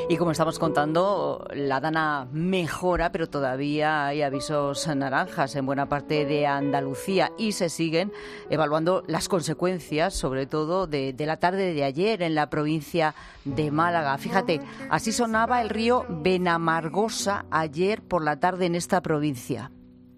Y como estamos contando, la Dana mejora, pero todavía hay avisos naranjas en buena parte de Andalucía y se siguen evaluando las consecuencias, sobre todo de la tarde de ayer en la provincia de Málaga. Fíjate, así sonaba el río Benamargosa ayer por la tarde en esta provincia.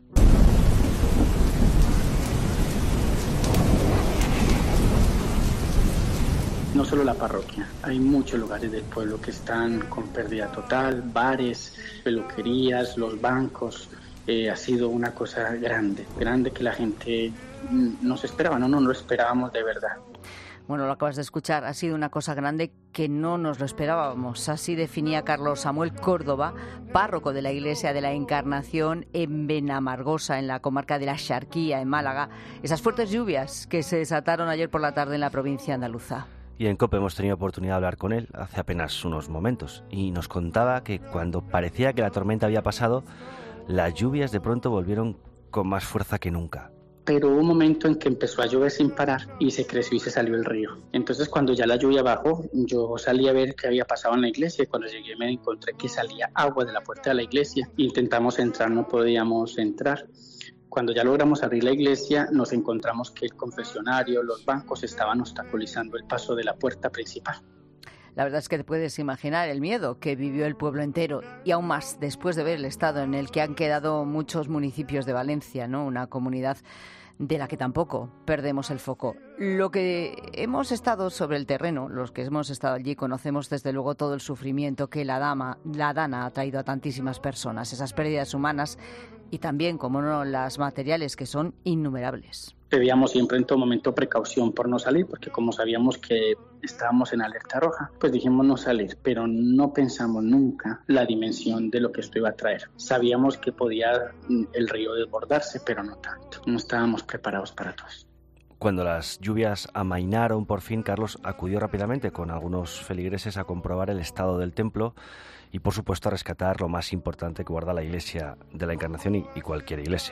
No solo la parroquia, hay muchos lugares del pueblo que están con pérdida total, bares, peluquerías, los bancos. Ha sido una cosa grande que la gente no se esperaba, no lo esperábamos de verdad. Bueno, lo acabas de escuchar, ha sido una cosa grande que no nos lo esperábamos. Así definía Carlos Samuel Córdoba, párroco de la Iglesia de la Encarnación en Benamargosa, en la comarca de la Xarquía, en Málaga, esas fuertes lluvias que se desataron ayer por la tarde en la provincia andaluza. Y en COPE hemos tenido oportunidad de hablar con él hace apenas unos momentos y nos contaba que cuando parecía que la tormenta había pasado, las lluvias de pronto volvieron con más fuerza que nunca. Pero hubo un momento en que empezó a llover sin parar y se creció y se salió el río. Entonces cuando ya la lluvia bajó, yo salí a ver qué había pasado en la iglesia y cuando llegué me encontré que salía agua de la puerta de la iglesia. Intentamos entrar, no podíamos entrar. Cuando ya logramos abrir la iglesia, nos encontramos que el confesionario, los bancos estaban obstaculizando el paso de la puerta principal. La verdad es que te puedes imaginar el miedo que vivió el pueblo entero y aún más después de ver el estado en el que han quedado muchos municipios de Valencia, ¿no? Una comunidad de la que tampoco perdemos el foco. Lo que hemos estado sobre el terreno, los que hemos estado allí, conocemos desde luego todo el sufrimiento que la Dana ha traído a tantísimas personas, esas pérdidas humanas y también, como no, las materiales, que son innumerables. Debíamos siempre en todo momento precaución por no salir, porque como sabíamos que estábamos en alerta roja, pues dijimos no salir, pero no pensamos nunca la dimensión de lo que esto iba a traer. Sabíamos que podía el río desbordarse, pero no tanto. No estábamos preparados para todo eso. Cuando las lluvias amainaron por fin, Carlos acudió rápidamente con algunos feligreses a comprobar el estado del templo y, por supuesto, a rescatar lo más importante que guarda la Iglesia de la Encarnación y cualquier iglesia.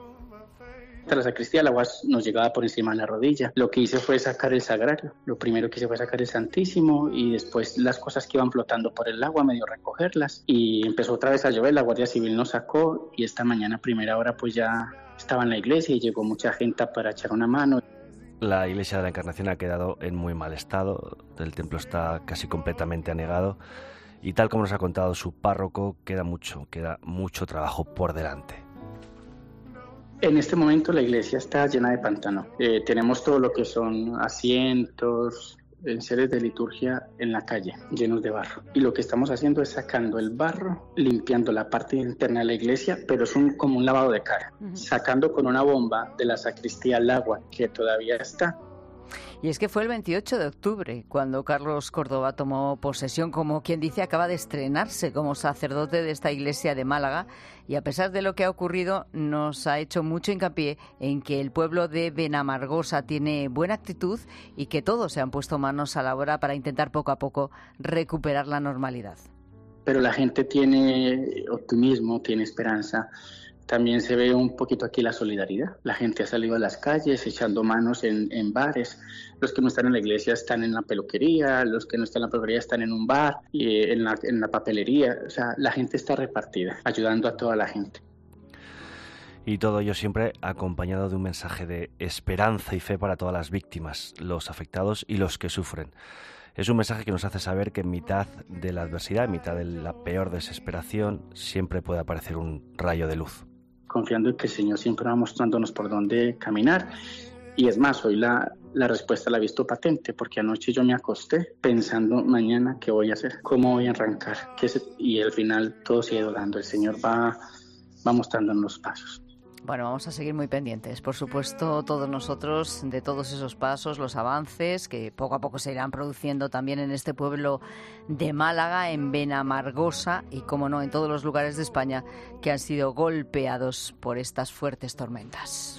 Hasta la sacristía el agua nos llegaba por encima de la rodilla. Lo que hice fue sacar el sagrario. Lo primero que hice fue sacar el Santísimo y después las cosas que iban flotando por el agua, medio recogerlas. Y empezó otra vez a llover, la Guardia Civil nos sacó y esta mañana a primera hora pues ya estaba en la iglesia y llegó mucha gente para echar una mano. La Iglesia de la Encarnación ha quedado en muy mal estado, el templo está casi completamente anegado y tal como nos ha contado su párroco, queda mucho trabajo por delante. En este momento la iglesia está llena de pantano. Tenemos todo lo que son asientos, enseres de liturgia en la calle, llenos de barro. Y lo que estamos haciendo es sacando el barro, limpiando la parte interna de la iglesia, pero es como un lavado de cara. Sacando con una bomba de la sacristía el agua que todavía está. Y es que fue el 28 de octubre cuando Carlos Córdoba tomó posesión, como quien dice, acaba de estrenarse como sacerdote de esta iglesia de Málaga y a pesar de lo que ha ocurrido nos ha hecho mucho hincapié en que el pueblo de Benamargosa tiene buena actitud y que todos se han puesto manos a la obra para intentar poco a poco recuperar la normalidad. Pero la gente tiene optimismo, tiene esperanza. También se ve un poquito aquí la solidaridad. La gente ha salido a las calles echando manos en bares. Los que no están en la iglesia están en la peluquería, los que no están en la peluquería están en un bar, y en la papelería. O sea, la gente está repartida, ayudando a toda la gente. Y todo ello siempre acompañado de un mensaje de esperanza y fe para todas las víctimas, los afectados y los que sufren. Es un mensaje que nos hace saber que en mitad de la adversidad, en mitad de la peor desesperación, siempre puede aparecer un rayo de luz. Confiando en que el Señor siempre va mostrándonos por dónde caminar. Y es más, hoy la respuesta la he visto patente, porque anoche yo me acosté pensando mañana qué voy a hacer, cómo voy a arrancar. Y al final todo se ha ido dando. El Señor va mostrándonos los pasos. Bueno, vamos a seguir muy pendientes, por supuesto, todos nosotros, de todos esos pasos, los avances que poco a poco se irán produciendo también en este pueblo de Málaga, en Benamargosa y, como no, en todos los lugares de España que han sido golpeados por estas fuertes tormentas.